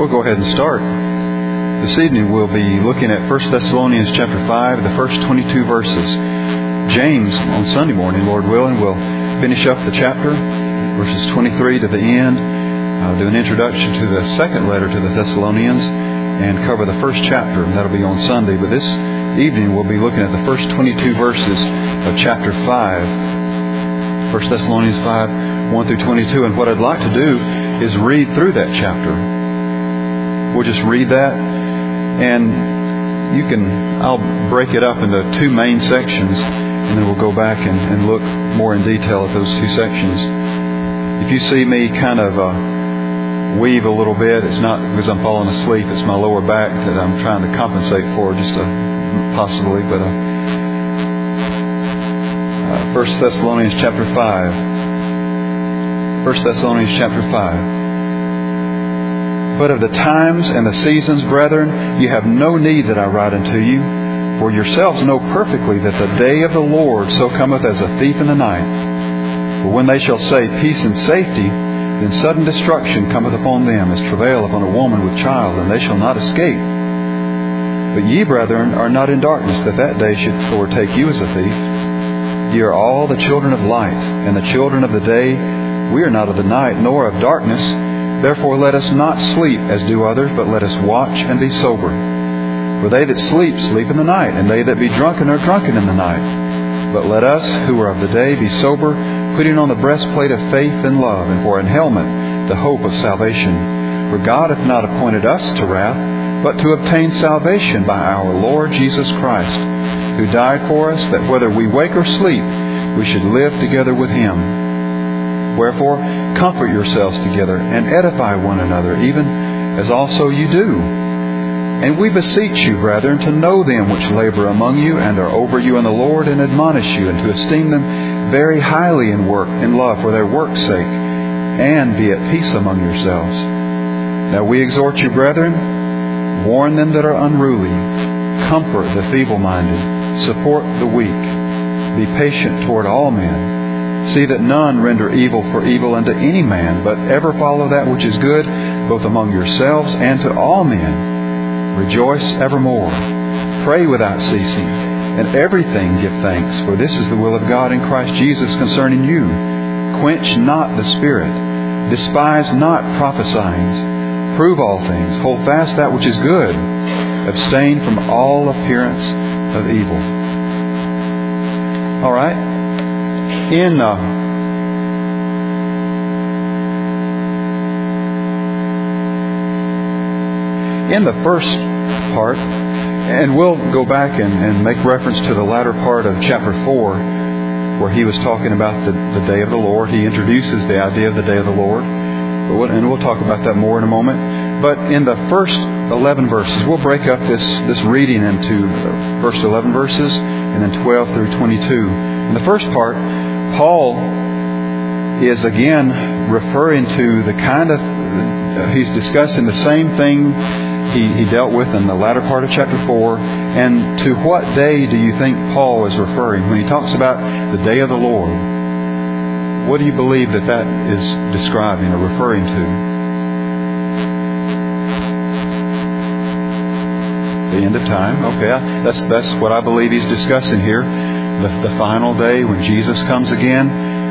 We'll go ahead and start. This evening we'll be looking at 1 Thessalonians chapter 5, the first 22 verses. James, on Sunday morning, Lord willing, will finish up the chapter, verses 23 to the end, do an introduction to the second letter to the Thessalonians, and cover the first chapter, and that'll be on Sunday. But this evening we'll be looking at the first 22 verses of chapter 5, 1 Thessalonians 5, 1 through 22. And what I'd like to do is read through that chapter. We'll just read that, and I'll break it up into two main sections, and then we'll go back and look more in detail at those two sections. If you see me kind of weave a little bit, it's not because I'm falling asleep, it's my lower back that I'm trying to compensate for, possibly. But 1 Thessalonians chapter 5. 1 Thessalonians chapter 5. But of the times and the seasons, brethren, you have no need that I write unto you. For yourselves know perfectly that the day of the Lord so cometh as a thief in the night. For when they shall say peace and safety, then sudden destruction cometh upon them as travail upon a woman with child, and they shall not escape. But ye, brethren, are not in darkness, that day should overtake you as a thief. Ye are all the children of light, and the children of the day. We are not of the night, nor of darkness. Therefore let us not sleep as do others, but let us watch and be sober. For they that sleep, sleep in the night, and they that be drunken are drunken in the night. But let us, who are of the day, be sober, putting on the breastplate of faith and love, and for an helmet the hope of salvation. For God hath not appointed us to wrath, but to obtain salvation by our Lord Jesus Christ, who died for us, that whether we wake or sleep, we should live together with Him. Wherefore, comfort yourselves together, and edify one another, even as also you do. And we beseech you, brethren, to know them which labor among you, and are over you in the Lord, and admonish you, and to esteem them very highly in love for their work's sake, and be at peace among yourselves. Now we exhort you, brethren, warn them that are unruly, comfort the feeble-minded, support the weak, be patient toward all men. See that none render evil for evil unto any man, but ever follow that which is good, both among yourselves and to all men. Rejoice evermore. Pray without ceasing. And everything give thanks, for this is the will of God in Christ Jesus concerning you. Quench not the spirit. Despise not prophesying. Prove all things. Hold fast that which is good. Abstain from all appearance of evil. All right. In the first part, and we'll go back and make reference to the latter part of chapter 4, where he was talking about the day of the Lord. He introduces the idea of the day of the Lord, and we'll talk about that more in a moment. But in the first 11 verses, we'll break up this reading into first 11 verses and then 12 through 22. In the first part, Paul is again referring to the kind of, he's discussing the same thing he dealt with in the latter part of chapter 4. And to what day do you think Paul is referring when he talks about the day of the Lord? What do you believe that is describing or referring to? The end of time. Okay, that's what I believe he's discussing here. The final day when Jesus comes again.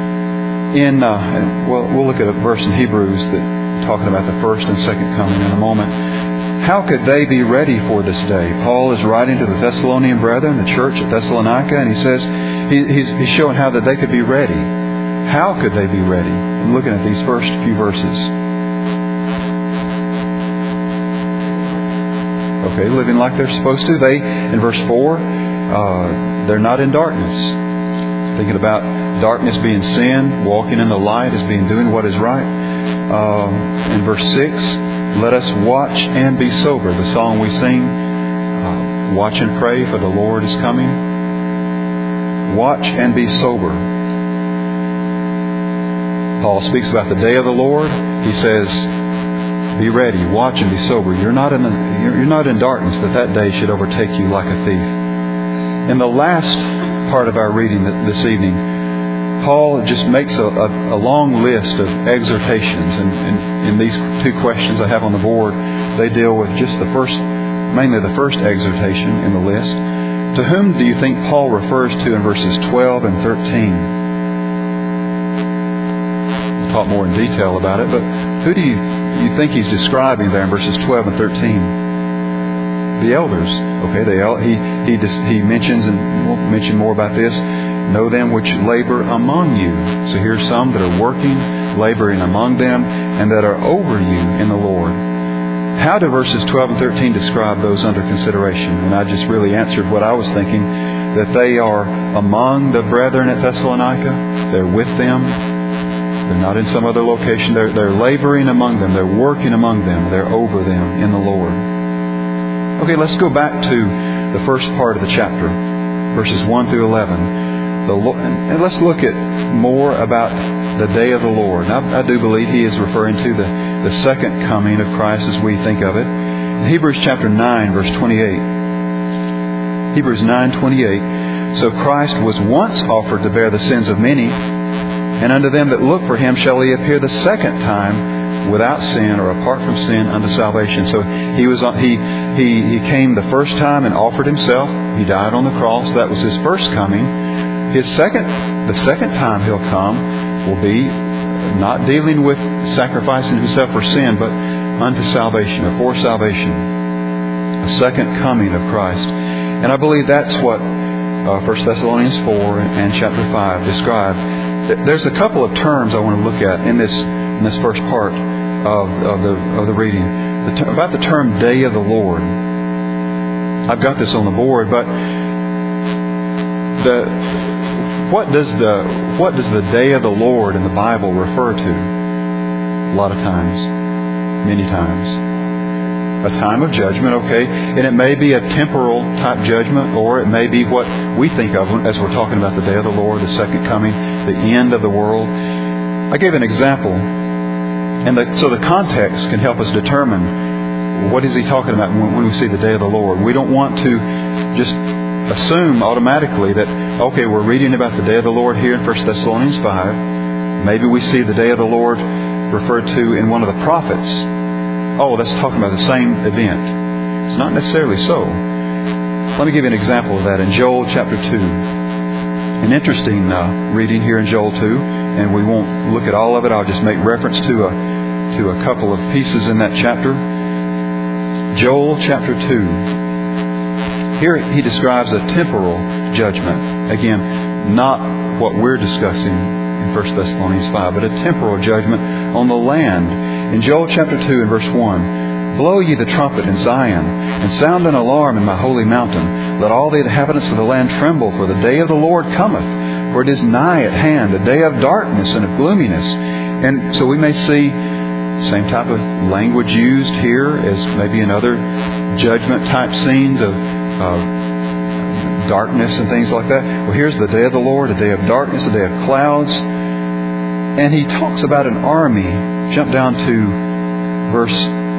We'll look at a verse in Hebrews that talking about the first and second coming in a moment. How could they be ready for this day? Paul is writing to the Thessalonian brethren, the church at Thessalonica, and he says he's showing how that they could be ready. How could they be ready? I'm looking at these first few verses. Okay, living like they're supposed to. They, in verse 4, they're not in darkness. Thinking about darkness being sin, walking in the light as being doing what is right. In verse 6, let us watch and be sober. The song we sing, watch and pray, for the Lord is coming. Watch and be sober. Paul speaks about the day of the Lord. He says, be ready, watch and be sober. You're not in darkness, that day should overtake you like a thief. In the last part of our reading this evening, Paul just makes a long list of exhortations. And in these two questions I have on the board, they deal with just mainly the first exhortation in the list. To whom do you think Paul refers to in verses 12 and 13? We'll talk more in detail about it, but who do you think he's describing there in verses 12 and 13? The elders. Okay, he mentions, and we'll mention more about this, know them which labor among you. So here's some that are working, laboring among them, and that are over you in the Lord. How do verses 12 and 13 describe those under consideration? And I just really answered what I was thinking, that they are among the brethren at Thessalonica. They're with them. They're not in some other location. They're laboring among them. They're working among them. They're over them in the Lord. Okay, let's go back to the first part of the chapter, verses 1 through 11. And let's look at more about the day of the Lord. I do believe he is referring to the second coming of Christ as we think of it. In Hebrews chapter 9, verse 28. Hebrews 9:28. So Christ was once offered to bear the sins of many, and unto them that look for him shall he appear the second time without sin or apart from sin unto salvation. So he came the first time and offered himself. He died on the cross. That was his first coming. The second time he'll come will be not dealing with sacrificing himself for sin, but unto salvation or for salvation. A second coming of Christ. And I believe that's what 1 Thessalonians 4 and chapter 5 describe. There's a couple of terms I want to look at in this first part of the reading. About the term day of the Lord. I've got this on the board, but what does the day of the Lord in the Bible refer to? A lot of times. Many times. A time of judgment, okay. And it may be a temporal type judgment, or it may be what we think of as we're talking about the day of the Lord, the second coming, the end of the world. I gave an example. And so the context can help us determine what is he talking about when we see the day of the Lord. We don't want to just assume automatically that, okay, we're reading about the day of the Lord here in 1 Thessalonians 5. Maybe we see the day of the Lord referred to in one of the prophets. Oh, that's talking about the same event. It's not necessarily so. Let me give you an example of that in Joel chapter 2. An interesting reading here in Joel 2, and we won't look at all of it. I'll just make reference to a couple of pieces in that chapter. Joel chapter 2. Here he describes a temporal judgment. Again, not what we're discussing in 1 Thessalonians 5, but a temporal judgment on the land. In Joel chapter 2 and verse 1, blow ye the trumpet in Zion, and sound an alarm in my holy mountain. Let all the inhabitants of the land tremble, for the day of the Lord cometh. For it is nigh at hand, a day of darkness and of gloominess. And so we may see the same type of language used here as maybe in other judgment type scenes of darkness and things like that. Well, here's the day of the Lord, a day of darkness, a day of clouds. And he talks about an army. Jump down to verse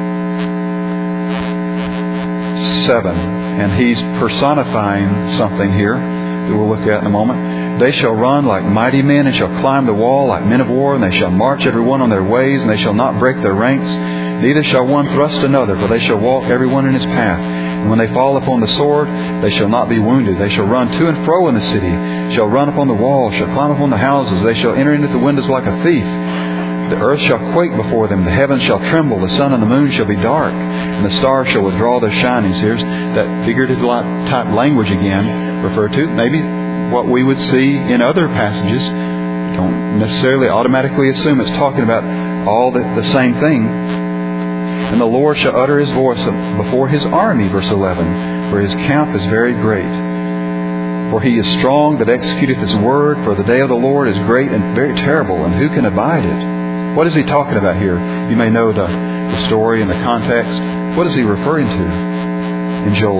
7. And he's personifying something here that we'll look at in a moment. They shall run like mighty men, and shall climb the wall like men of war, and they shall march every one on their ways, and they shall not break their ranks. Neither shall one thrust another, for they shall walk every one in his path. And when they fall upon the sword, they shall not be wounded. They shall run to and fro in the city, shall run upon the wall, shall climb upon the houses. They shall enter into the windows like a thief. The earth shall quake before them. The heavens shall tremble. The sun and the moon shall be dark, and the stars shall withdraw their shinings. Here's that figurative type language again referred to. Maybe what we would see in other passages. Don't necessarily automatically assume it's talking about all the same thing. And the Lord shall utter his voice before his army, verse 11, for his camp is very great. For he is strong that executeth his word, for the day of the Lord is great and very terrible, and who can abide it? What is he talking about here? You may know the story and the context. What is he referring to in Joel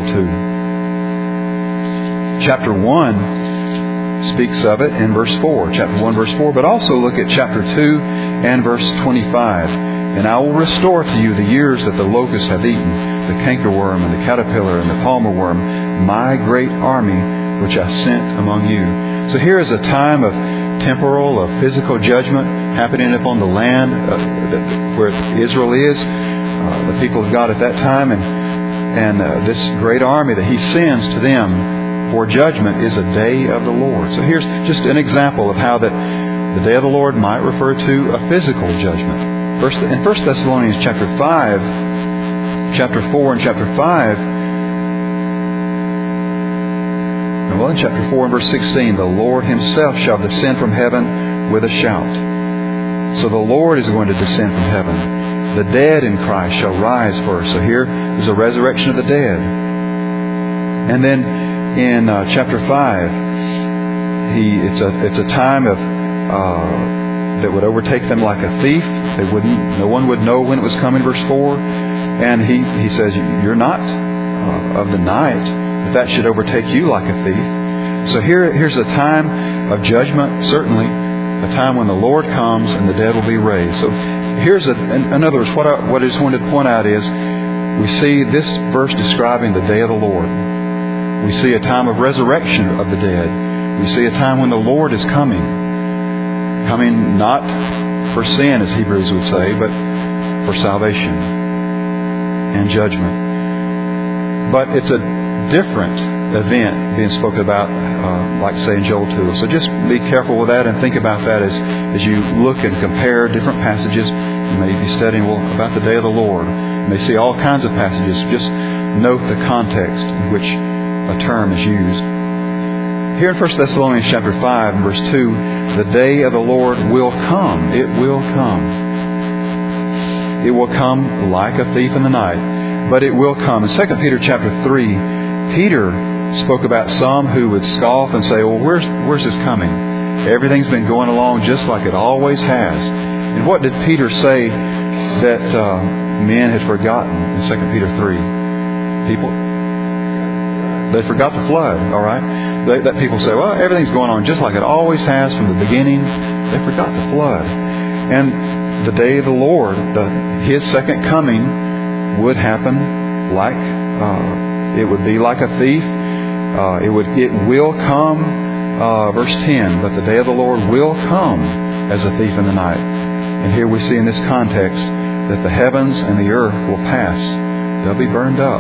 2? Chapter 1 speaks of it in verse 4. Chapter 1, verse 4. But also look at chapter 2 and verse 25. And I will restore to you the years that the locust hath eaten, the cankerworm and the caterpillar and the palmer worm, my great army which I sent among you. So here is a time of temporal, a physical judgment happening upon the land where Israel is, the people of God at that time, and this great army that He sends to them for judgment is a day of the Lord. So here's just an example of how that the day of the Lord might refer to a physical judgment. In 1 Thessalonians chapter 4 and chapter 5, well, in chapter 4 and verse 16, the Lord Himself shall descend from heaven with a shout. So the Lord is going to descend from heaven. The dead in Christ shall rise first. So here is a resurrection of the dead. And then in chapter 5, it's a time of that would overtake them like a thief. No one would know when it was coming. Verse 4, and he says, "You're not of the night, that should overtake you like a thief." So here's a time of judgment, certainly a time when the Lord comes and the dead will be raised. So here's in other words, what I just wanted to point out is we see this verse describing the day of the Lord. We see a time of resurrection of the dead. We see a time when the Lord is coming not for sin, as Hebrews would say, but for salvation and judgment. But it's a different event being spoken about, like say in Joel 2. So just be careful with that and think about that as you look and compare different passages. You may be studying about the day of the Lord. You may see all kinds of passages. Just note the context in which a term is used. Here in 1 Thessalonians chapter 5 and verse 2, the day of the Lord will come. It will come. It will come like a thief in the night, but it will come. In 2 Peter chapter 3, Peter spoke about some who would scoff and say, well, where's this coming? Everything's been going along just like it always has. And what did Peter say that men had forgotten in 2 Peter 3? They forgot the flood, all right? That people say, well, everything's going on just like it always has from the beginning. They forgot the flood. And the day of the Lord, His second coming, would happen like it would be like a thief. It will come, verse 10, but the day of the Lord will come as a thief in the night. And here we see in this context that the heavens and the earth will pass. They'll be burned up.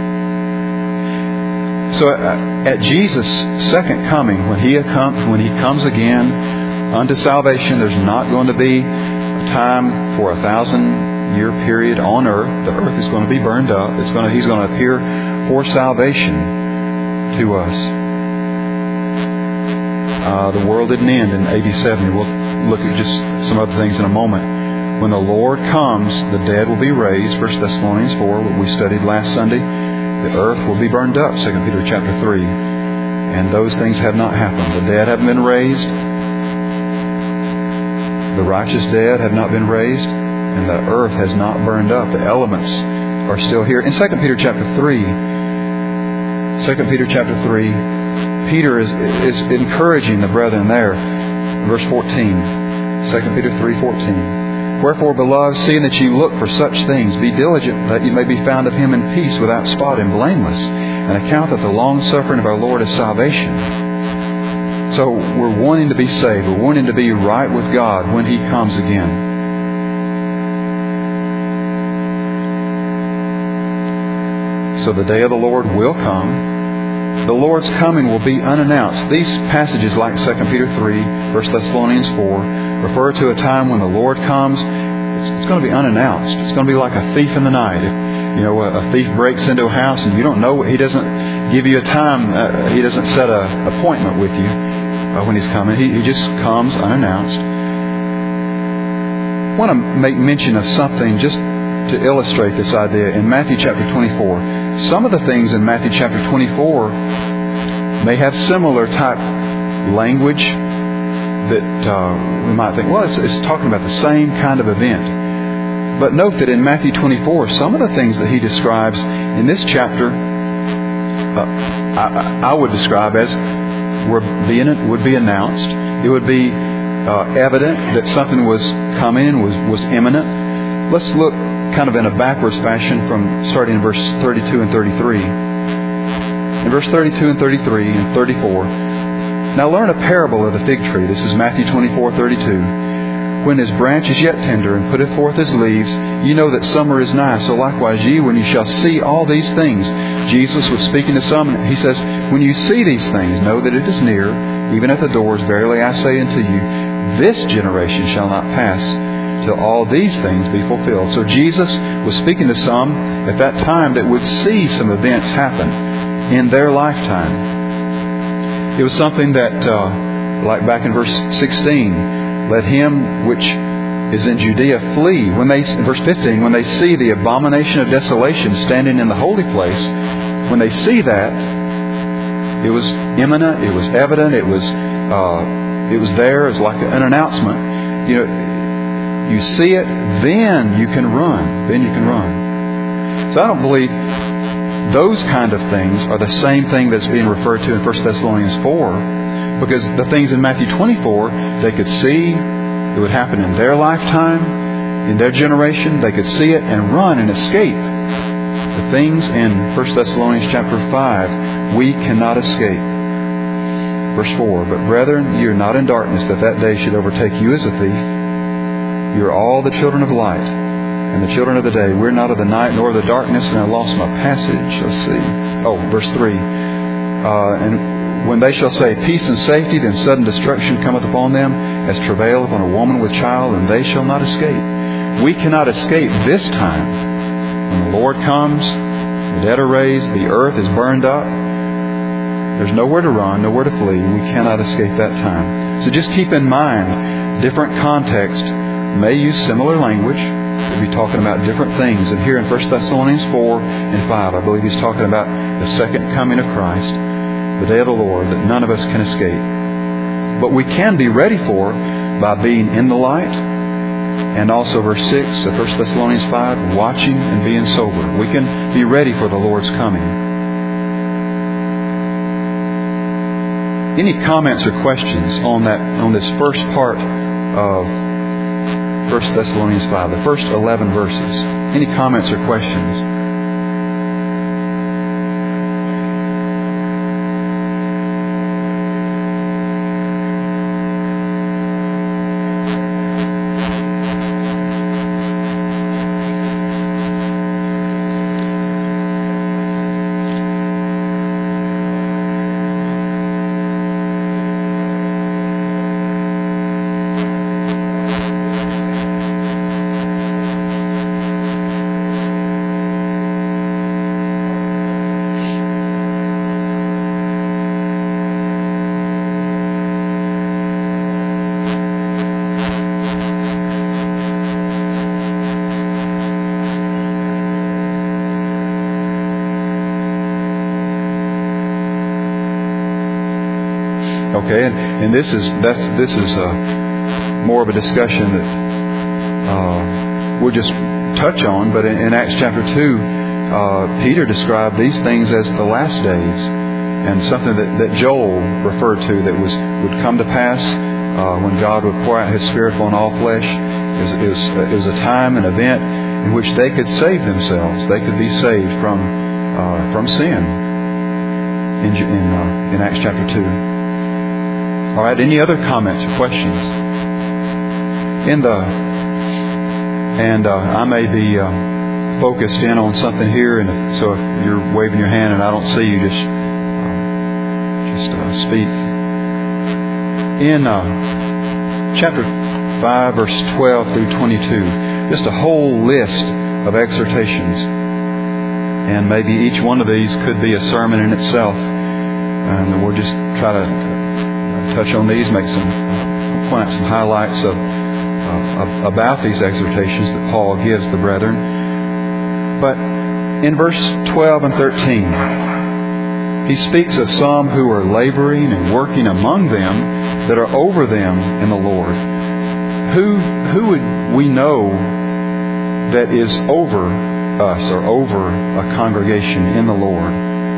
So at Jesus' second coming, when He comes again unto salvation, there's not going to be a time for 1,000-year period on earth. The earth is going to be burned up. He's going to appear for salvation to us. The world didn't end in AD 70. We'll look at just some other things in a moment. When the Lord comes, the dead will be raised. 1 Thessalonians 4, what we studied last Sunday. The earth will be burned up. 2 Peter chapter 3. And those things have not happened. The dead haven't been raised. The righteous dead have not been raised. And the earth has not burned up. The elements are still here. In 2 Peter chapter 3, Peter is encouraging the brethren there. Verse 14. 2 Peter 3:14. Wherefore, beloved, seeing that ye look for such things, be diligent that ye may be found of Him in peace, without spot and blameless, and account that the long suffering of our Lord is salvation. So we're wanting to be saved. We're wanting to be right with God when He comes again. So the day of the Lord will come. The Lord's coming will be unannounced. These passages, like 2 Peter 3, 1 Thessalonians 4, refer to a time when the Lord comes. It's going to be unannounced. It's going to be like a thief in the night. If, a thief breaks into a house and you don't know, he doesn't give you a time. He doesn't set an appointment with you when He's coming. He just comes unannounced. I want to make mention of something just to illustrate this idea. In Matthew chapter 24, some of the things in Matthew chapter 24 may have similar type language that we might think, well, it's talking about the same kind of event. But note that in Matthew 24, some of the things that He describes in this chapter, I would describe as would be announced. It would be evident that something was coming and was imminent. Let's look kind of in a backwards fashion from starting in verse 32 and 33. In verse 32 and 33 and 34, Now learn a parable of the fig tree. This is Matthew 24:32. When his branch is yet tender and putteth forth his leaves, you know that summer is nigh. So likewise ye, when you shall see all these things. Jesus was speaking to some, and he says, when you see these things, know that it is near, even at the doors. Verily I say unto you, this generation shall not pass till all these things be fulfilled. So Jesus was speaking to some at that time that would see some events happen in their lifetime. It was something that, like back in verse 16, let him which is in Judea flee. Verse 15, when they see the abomination of desolation standing in the holy place, when they see that, it was imminent, it was evident, it was there, it was like an announcement. You see it, then you can run. Then you can run. So I don't believe those kind of things are the same thing that's being referred to in 1 Thessalonians 4. Because the things in Matthew 24, they could see, it would happen in their lifetime, in their generation. They could see it and run and escape. The things in 1 Thessalonians chapter 5, we cannot escape. Verse 4, but brethren, ye are not in darkness, that day should overtake you as a thief. You are all the children of light, and the children of the day. We're not of the night, nor of the darkness. And I lost my passage. Let's see. Verse 3. And when they shall say peace and safety, then sudden destruction cometh upon them, as travail upon a woman with child, and they shall not escape. We cannot escape this time. When the Lord comes, the dead are raised, the earth is burned up. There's nowhere to run, nowhere to flee. We cannot escape that time. So just keep in mind, different context may use similar language. We'll be talking about different things. And here in 1 Thessalonians 4 and 5, I believe he's talking about the second coming of Christ, the day of the Lord, that none of us can escape. But we can be ready for by being in the light. And also verse 6 of 1 Thessalonians 5, watching and being sober. We can be ready for the Lord's coming. Any comments or questions on this first part of 1 Thessalonians 5, the first 11 verses? Any comments or questions? Okay, and this is more of a discussion that we'll just touch on. But in Acts chapter 2, Peter described these things as the last days, and something that Joel referred to that would come to pass when God would pour out His Spirit upon all flesh. It was a time, an event in which they could save themselves. They could be saved from sin. In Acts chapter 2. All right, any other comments or questions? I may be focused in on something here, and so if you're waving your hand and I don't see you, just speak. In chapter 5, verse 12 through 22, just a whole list of exhortations, and maybe each one of these could be a sermon in itself, and we'll just try to touch on these, point out some highlights about these exhortations that Paul gives the brethren. But in verse 12 and 13, he speaks of some who are laboring and working among them that are over them in the Lord. Who would we know that is over us or over a congregation in the Lord?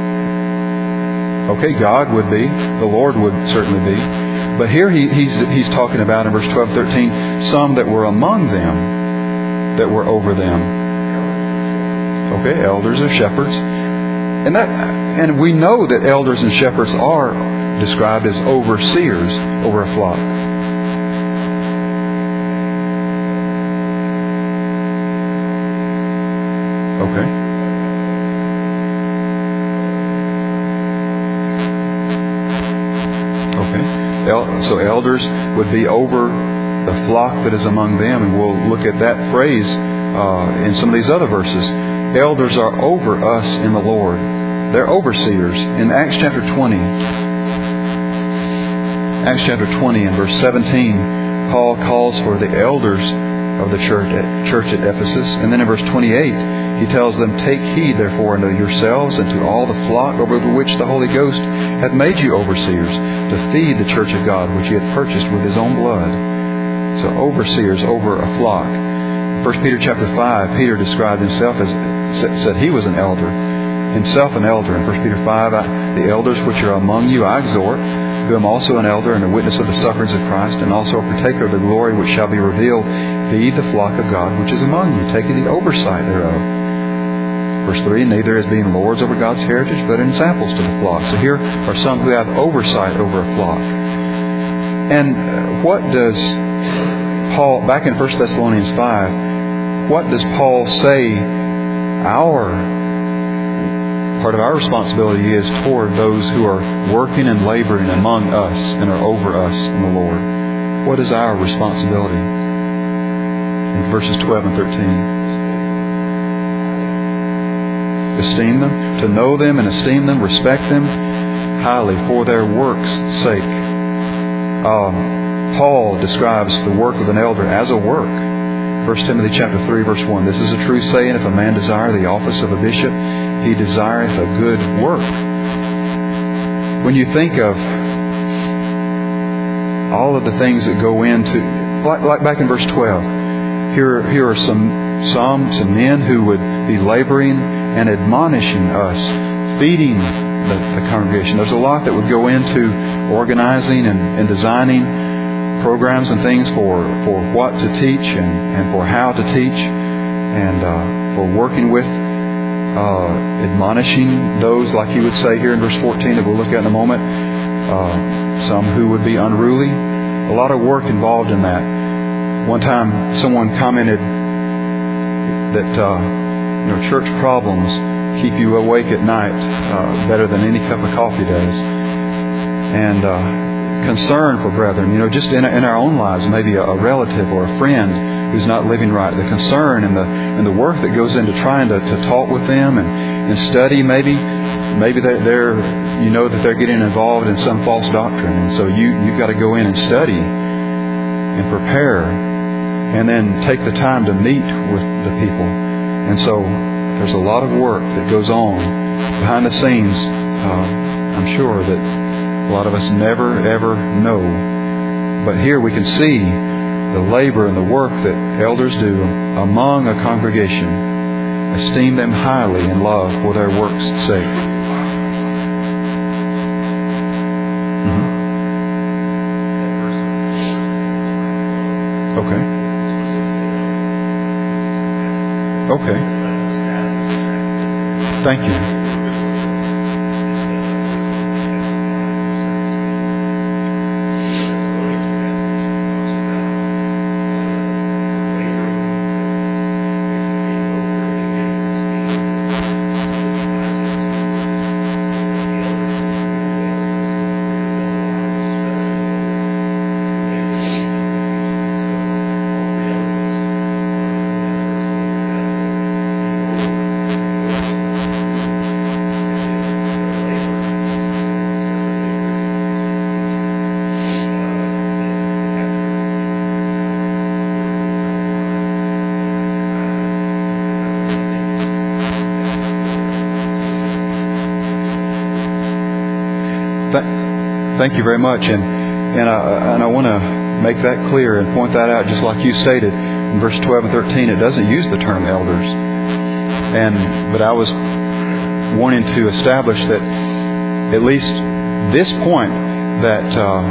Okay, God would be. The Lord would certainly be. But here he's talking about in verse 12, 13, some that were among them, that were over them. Okay, elders or shepherds. And we know that elders and shepherds are described as overseers over a flock. Okay. So elders would be over the flock that is among them, and we'll look at that phrase in some of these other verses. Elders are over us in the Lord. They're overseers. In Acts chapter 20 and verse 17, Paul calls for the elders of the church at Ephesus. And then in verse 28, he tells them, "Take heed, therefore, unto yourselves and to all the flock over which the Holy Ghost hath made you overseers, to feed the church of God, which He hath purchased with His own blood." So overseers over a flock. 1 Peter chapter 5, Peter described himself as, said he was an elder. Himself an elder. In 1 Peter 5, "The elders which are among you I exhort, who am also an elder and a witness of the sufferings of Christ, and also a partaker of the glory which shall be revealed. Feed the flock of God which is among you, taking the oversight thereof." Verse 3, "Neither as being lords over God's heritage, but examples to the flock." So here are some who have oversight over a flock. And what does Paul, back in 1 Thessalonians 5, what does Paul say part of our responsibility is toward those who are working and laboring among us and are over us in the Lord? What is our responsibility? In verses 12 and 13. Esteem them, to know them and esteem them, respect them highly for their work's sake. Paul describes the work of an elder as a work. 1 Timothy chapter 3, verse 1. "This is a true saying, if a man desire the office of a bishop, he desireth a good work." When you think of all of the things that go into, like back in verse 12, here are some men who would be laboring and admonishing us, feeding the congregation. There's a lot that would go into organizing and designing programs and things for what to teach and for how to teach, and for working with admonishing those, like he would say here in verse 14 that we'll look at in a moment, some who would be unruly. A lot of work involved in that. One time someone commented that church problems keep you awake at night better than any cup of coffee does. And concern for brethren, just in our own lives, maybe a relative or a friend who's not living right, the concern and the work that goes into trying to talk with them and study. Maybe they're that they're getting involved in some false doctrine, and so you've got to go in and study and prepare, and then take the time to meet with the people. And so there's a lot of work that goes on behind the scenes. I'm sure that a lot of us never, ever know. But here we can see the labor and the work that elders do among a congregation. Esteem them highly in love for their work's sake. Okay. Thank you. Thank you very much, and I want to make that clear and point that out, just like you stated in verse 12 and 13. It doesn't use the term elders, but I was wanting to establish that at least this point that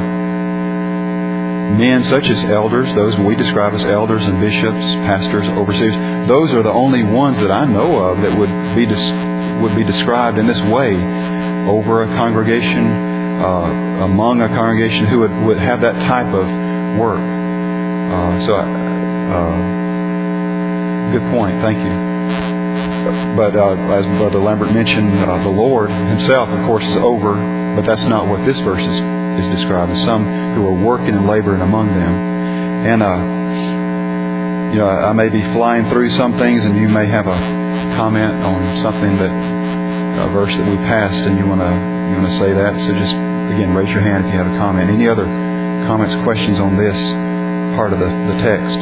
men such as elders, those we describe as elders and bishops, pastors, overseers, those are the only ones that I know of that would be described in this way over a congregation among a congregation who would have that type of work. Good point. Thank you. But as Brother Lambert mentioned, the Lord Himself, of course, is over. But that's not what this verse is describing. Some who are working and laboring among them. And I may be flying through some things, and you may have a comment on something a verse that we passed, and you want to say that. So just again, raise your hand if you have a comment. Any other comments, questions on this part of the text?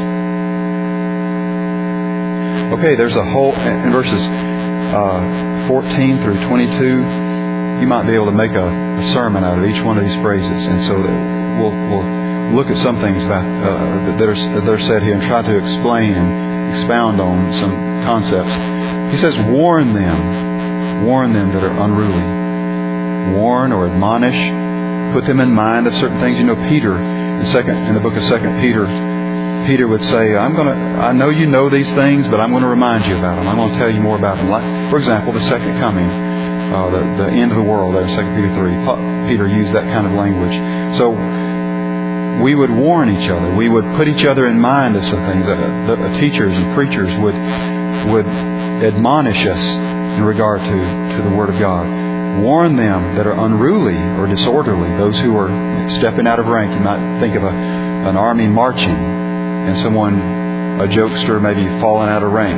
Okay, there's a whole in verses 14 through 22. You might be able to make a sermon out of each one of these phrases, and so that we'll look at some things about that are said here and try to explain and expound on some concepts. He says, warn them that are unruly. Warn or admonish, put them in mind of certain things. Peter in the book of 2 Peter would say, I know you know these things, but I'm going to remind you about them. I'm going to tell you more about them. Like, for example, the second coming, the end of the world there in 2 Peter 3. Peter used that kind of language. So we would warn each other. We would put each other in mind of some things. The teachers and preachers would admonish us in regard to the Word of God. Warn them that are unruly or disorderly, those who are stepping out of rank. You might think of an army marching and a jokester maybe falling out of rank.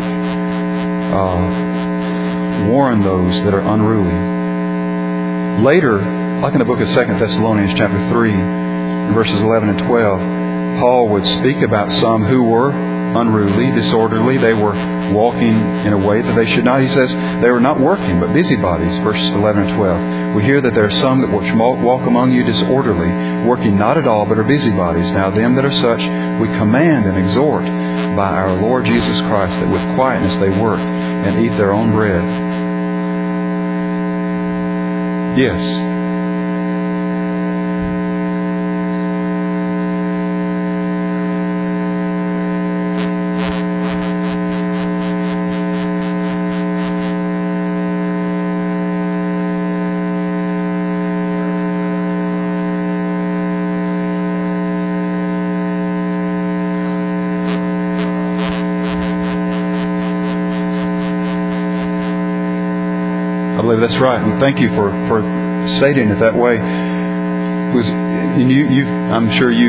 Warn those that are unruly. Later, like in the book of 2 Thessalonians chapter 3, verses 11 and 12, Paul would speak about some who were unruly, disorderly. They were walking in a way that they should not. He says they were not working, but busybodies, verses 11 and 12. We hear that there are some that walk among you disorderly, working not at all, but are busybodies. Now them that are such we command and exhort by our Lord Jesus Christ, that with quietness they work and eat their own bread. Yes. I believe that's right, and thank you for stating it that way. I'm sure you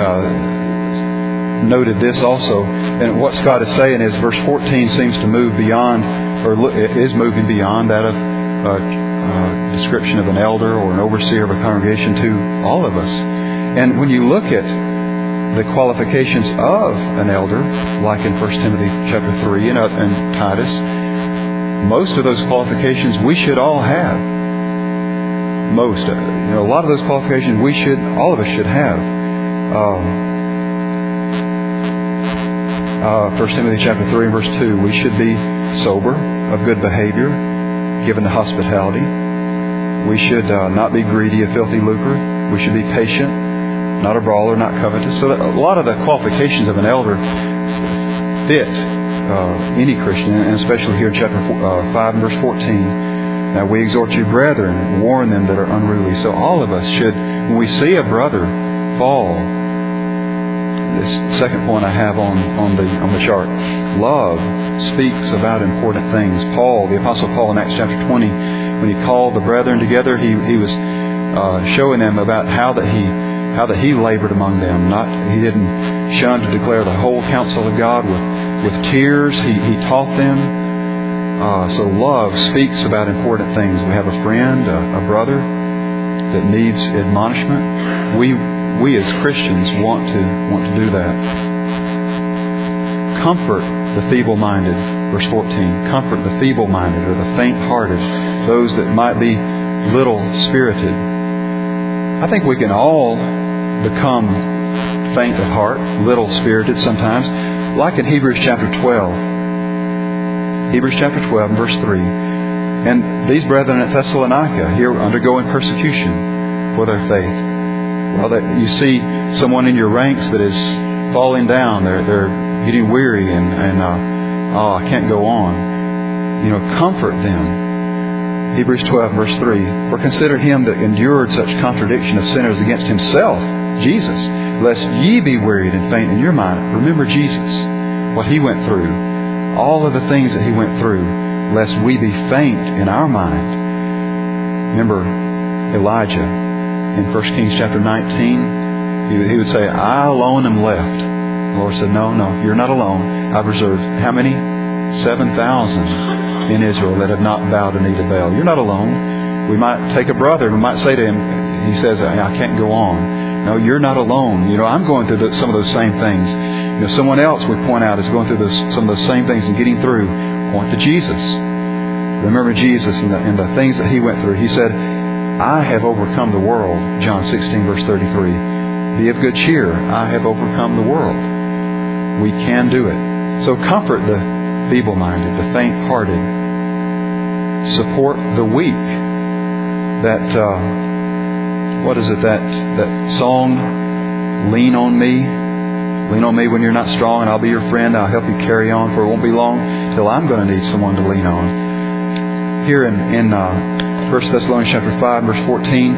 noted this also. And what Scott is saying is, verse 14 seems to move beyond, or is moving beyond that of description of an elder or an overseer of a congregation to all of us. And when you look at the qualifications of an elder, like in 1 Timothy chapter 3 and Titus, most of those qualifications we should all have. Most, a lot of those qualifications all of us should have. 1 Timothy chapter 3 and verse 2, we should be sober, of good behavior, given to hospitality. We should not be greedy of filthy lucre. We should be patient, not a brawler, not covetous. So a lot of the qualifications of an elder fit any Christian, and especially here in chapter 5 and verse 14. Now we exhort you, brethren, warn them that are unruly. So all of us should, when we see a brother fall, this second point I have on the chart, love speaks about important things. The Apostle Paul in Acts chapter 20, when he called the brethren together, he was showing them about how that he labored among them. He didn't shun to declare the whole counsel of God with tears. He taught them. So love speaks about important things. We have a friend, a brother that needs admonishment. We as Christians want to do that. Comfort the feeble-minded, verse 14. Comfort the feeble-minded or the faint-hearted, those that might be little-spirited. I think we can all become faint of heart, little-spirited sometimes, like in Hebrews chapter 12. Hebrews chapter 12 and verse 3. And these brethren at Thessalonica here undergoing persecution for their faith. Well, you see someone in your ranks that is falling down. They're getting weary and I can't go on. Comfort them. Hebrews 12, verse 3. For consider him that endured such contradiction of sinners against himself, Jesus, lest ye be wearied and faint in your mind. Remember Jesus, what he went through, all of the things that he went through, lest we be faint in our mind. Remember Elijah in 1 Kings chapter 19. He would say, I alone am left. The Lord said, no, you're not alone. I've reserved how many? 7,000 in Israel that have not bowed a knee to Baal. You're not alone. We might take a brother. We might say to him, he says, I can't go on. No, you're not alone. I'm going through some of those same things. Someone else we point out is going through some of those same things and getting through. Point to Jesus. Remember Jesus and the things that he went through. He said, I have overcome the world. John 16, verse 33. Be of good cheer. I have overcome the world. We can do it. So comfort the feeble-minded, the faint-hearted. Support the weak. That, what is it, that song, Lean on Me. Lean on me when you're not strong and I'll be your friend. I'll help you carry on, for it won't be long till I'm going to need someone to lean on. Here in 1 Thessalonians chapter 5, verse 14,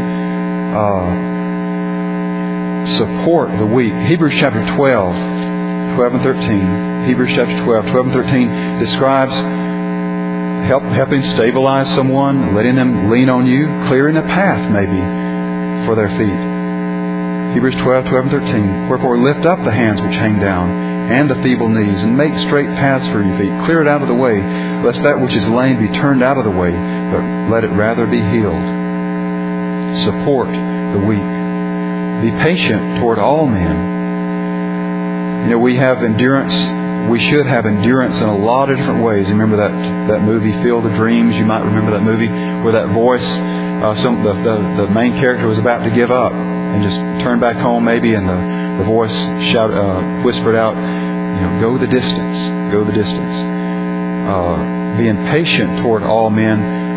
support the weak. Hebrews chapter 12 and 13. Hebrews chapter 12 and 13 describes helping stabilize someone, letting them lean on you, clearing a path maybe for their feet. Hebrews 12 and 13. Wherefore lift up the hands which hang down, and the feeble knees, and make straight paths for your feet. Clear it out of the way, lest that which is lame be turned out of the way, but let it rather be healed. Support the weak. Be patient toward all men. We have endurance. We should have endurance in a lot of different ways. You remember that movie, Field of Dreams? You might remember that movie where that voice, the main character was about to give up and just turn back home maybe, and the voice whispered out, go the distance. Go the distance. Being patient toward all men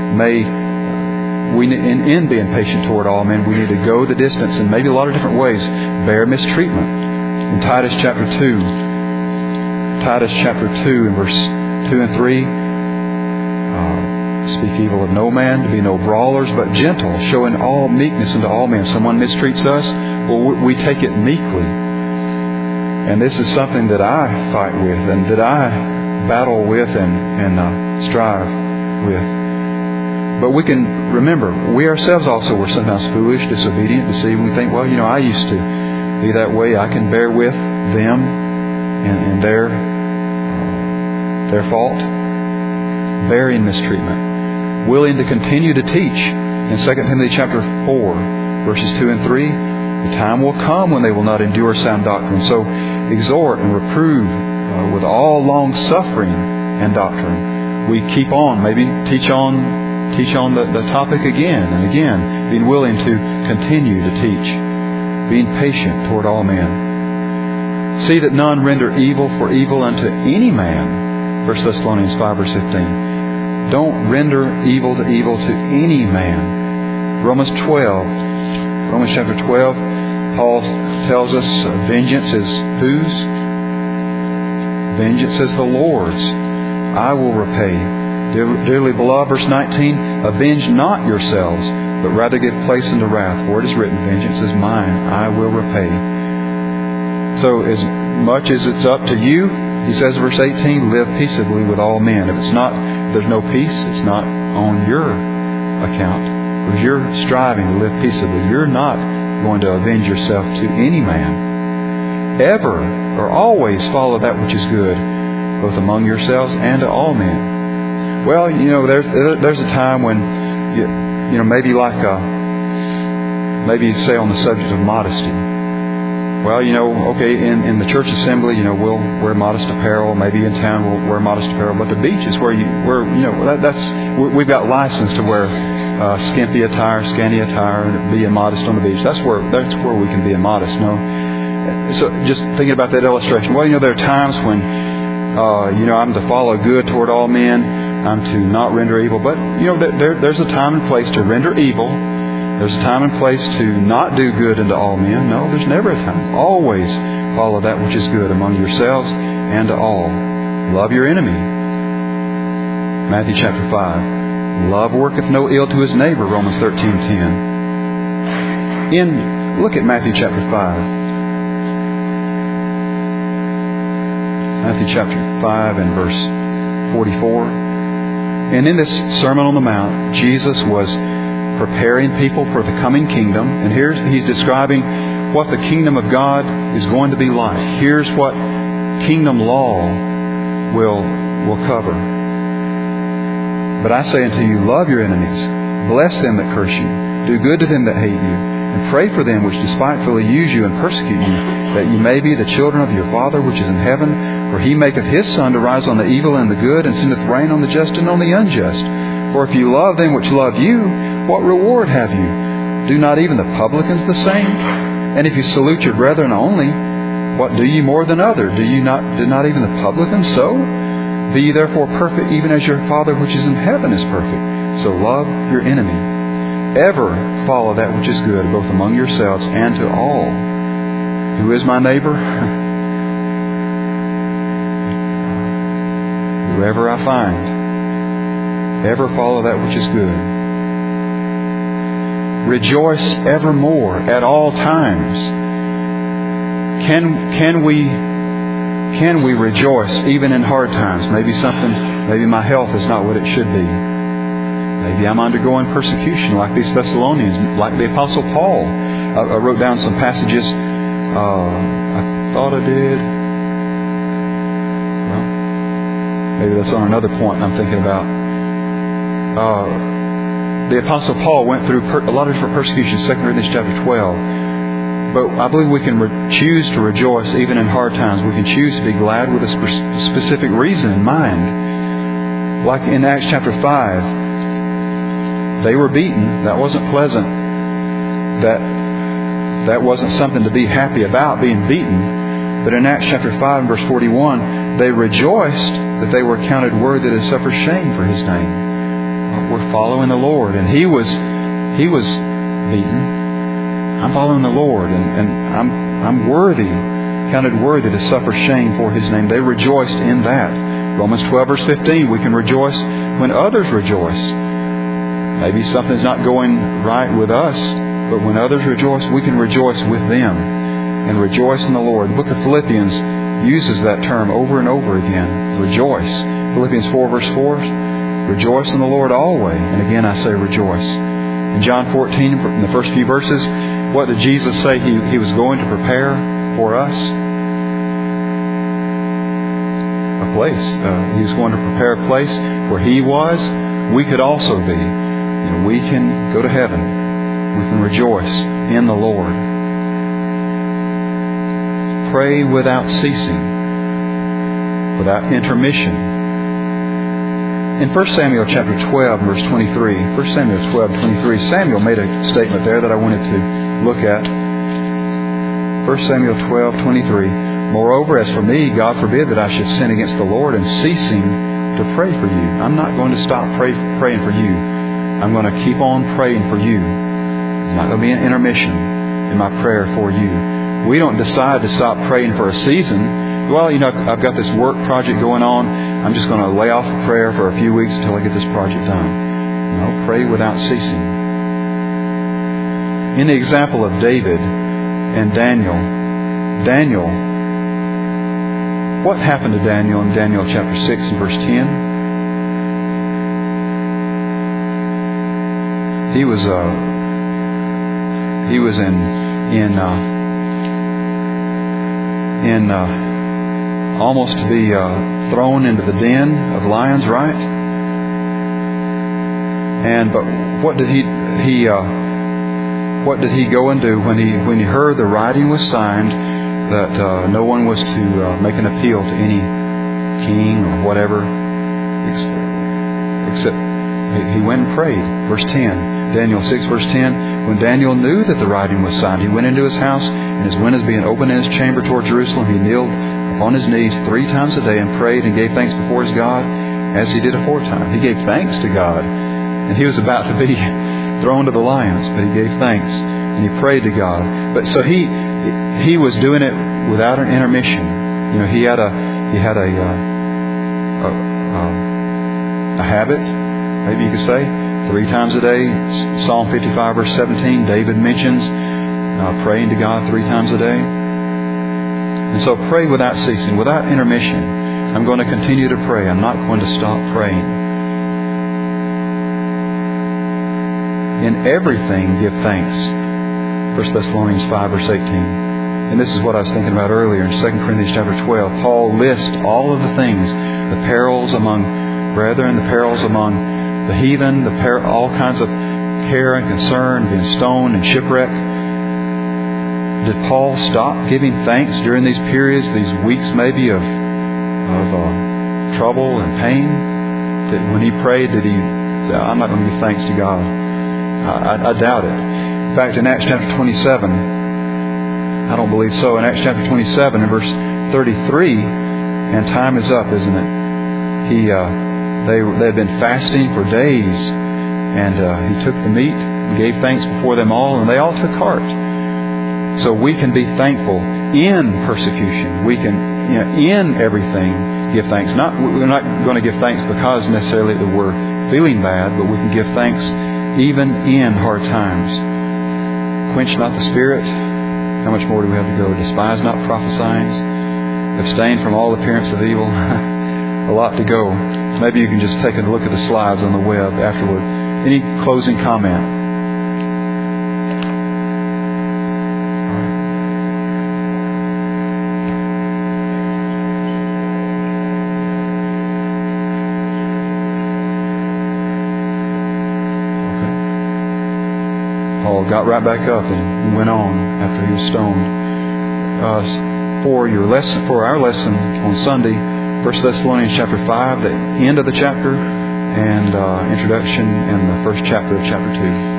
in being patient toward all men, we need to go the distance in maybe a lot of different ways. Bear mistreatment. In Titus chapter 2 in verse 2 and 3, speak evil of no man, to be no brawlers, but gentle, showing all meekness unto all men. Someone mistreats us, well, we take it meekly. And this is something that I fight with and that I battle with and strive with. But we can remember, we ourselves also were sometimes foolish, disobedient, deceived. We think, well, I used to be that way. I can bear with them and their fault. Bearing mistreatment. Willing to continue to teach. In 2 Timothy chapter 4, verses 2 and 3, the time will come when they will not endure sound doctrine. So exhort and reprove with all long suffering and doctrine. We keep on, maybe teach on the topic again and again, being willing to continue to teach, being patient toward all men. See that none render evil for evil unto any man. 1 Thessalonians 5, verse 15. Don't render evil to evil to any man. Romans chapter 12, Paul tells us vengeance is whose? Vengeance is the Lord's. I will repay. Dearly beloved, verse 19, avenge not yourselves, but rather give place unto wrath. For it is written, vengeance is mine, I will repay. So as much as it's up to you, he says, verse 18, live peaceably with all men. If there's no peace, it's not on your account. Because you're striving to live peaceably. You're not going to avenge yourself to any man. Ever or always follow that which is good, both among yourselves and to all men. Well, there's a time when, maybe maybe say on the subject of modesty. Well, okay, in the church assembly, we'll wear modest apparel. Maybe in town we'll wear modest apparel. But the beach is where we've got license to wear scanty attire, and be immodest on the beach. That's where we can be immodest. No. So just thinking about that illustration. Well, there are times when, I'm to follow good toward all men. I'm to not render evil. But, there's a time and place to render evil. There's a time and place to not do good unto all men. No, there's never a time. Always follow that which is good among yourselves and to all. Love your enemy. Matthew chapter 5. Love worketh no ill to his neighbor, Romans 13:10. Look at Matthew chapter 5. Matthew chapter 5 and verse 44. And in this Sermon on the Mount, Jesus was preparing people for the coming kingdom. And here He's describing what the kingdom of God is going to be like. Here's what kingdom law will cover. But I say unto you, love your enemies, bless them that curse you, do good to them that hate you, and pray for them which despitefully use you and persecute you, that you may be the children of your Father which is in heaven. For He maketh His sun to rise on the evil and the good, and sendeth rain on the just and on the unjust. For if you love them which love you, what reward have you? Do not even the publicans the same? And if you salute your brethren only, what do ye more than others? Do not even the publicans so? Be ye therefore perfect, even as your Father which is in heaven is perfect. So love your enemy. Ever follow that which is good, both among yourselves and to all. Who is my neighbor? Whoever I find. Ever follow that which is good. Rejoice evermore at all times. Can we rejoice even in hard times? Maybe my health is not what it should be. Maybe I'm undergoing persecution like these Thessalonians, like the Apostle Paul. I wrote down some passages. I thought I did. Well, maybe that's on another point I'm thinking about. The Apostle Paul went through a lot of different persecutions, 2 Corinthians chapter 12. But I believe we can choose to rejoice even in hard times. We can choose to be glad with a specific reason in mind. Like in Acts chapter 5, they were beaten. That wasn't pleasant. That wasn't something to be happy about, being beaten. But in Acts chapter 5 and verse 41, they rejoiced that they were counted worthy to suffer shame for His name. We're following the Lord, and He was beaten. I'm following the Lord, and I'm worthy, counted worthy to suffer shame for His name. They rejoiced in that. Romans 12 verse 15, we can rejoice when others rejoice. Maybe something's not going right with us, but when others rejoice, we can rejoice with them and rejoice in the Lord. The book of Philippians uses that term over and over again. Rejoice. Philippians 4 verse 4, rejoice in the Lord always. And again I say rejoice. In John 14, in the first few verses, what did Jesus say He was going to prepare for us? A place. He was going to prepare a place where He was. We could also be. We can go to heaven. We can rejoice in the Lord. Pray without ceasing, without intermission. In 1 Samuel chapter 12, verse 23, 1 Samuel 12:23, Samuel made a statement there that I wanted to look at. 1 Samuel 12:23, moreover, as for me, God forbid that I should sin against the Lord in ceasing to pray for you. I'm not going to stop praying for you. I'm going to keep on praying for you. There's not going to be an intermission in my prayer for you. We don't decide to stop praying for a season. Well, I've got this work project going on. I'm just going to lay off prayer for a few weeks until I get this project done. No, pray without ceasing. In the example of David and Daniel, what happened to Daniel in Daniel chapter 6 and verse 10? He was almost to be thrown into the den of lions, right? But what did he go and do when he heard the writing was signed that no one was to make an appeal to any king or whatever, except he went and prayed. Verse 10, Daniel 6 verse 10, when Daniel knew that the writing was signed, he went into his house, and his windows being open in his chamber toward Jerusalem, he kneeled upon his knees 3 times a day and prayed and gave thanks before his God as he did aforetime. He gave thanks to God, and he was about to be thrown to the lions, but he gave thanks and he prayed to God. But so he was doing it without an intermission. He had a habit maybe you could say 3 times a day. Psalm 55 verse 17, David mentions praying to God 3 times a day. And so pray without ceasing, without intermission. I'm going to continue to pray. I'm not going to stop praying. In everything give thanks. 1 Thessalonians 5 verse 18. And this is what I was thinking about earlier in 2 Corinthians chapter 12. Paul lists all of the things, the perils among brethren, the perils among the heathen, all kinds of care and concern, being stoned and shipwrecked. Did Paul stop giving thanks during these periods, these weeks maybe of trouble and pain? That when he prayed, did he say, I'm not going to give thanks to God? I doubt it. In fact, in Acts chapter 27, I don't believe so. In Acts chapter 27 and verse 33, and time is up, isn't it? They had been fasting for days, and he took the meat and gave thanks before them all, and they all took heart. So we can be thankful in persecution. We can, in everything, give thanks. We're not going to give thanks because necessarily that we're feeling bad, but we can give thanks even in hard times. Quench not the spirit. How much more do we have to go? Despise not prophesying. Abstain from all appearance of evil. A lot to go. Maybe you can just take a look at the slides on the web afterward. Any closing comment? Paul got right back up and went on after he was stoned. For our lesson on Sunday, 1 Thessalonians chapter 5, the end of the chapter, and introduction and the first chapter of chapter 2.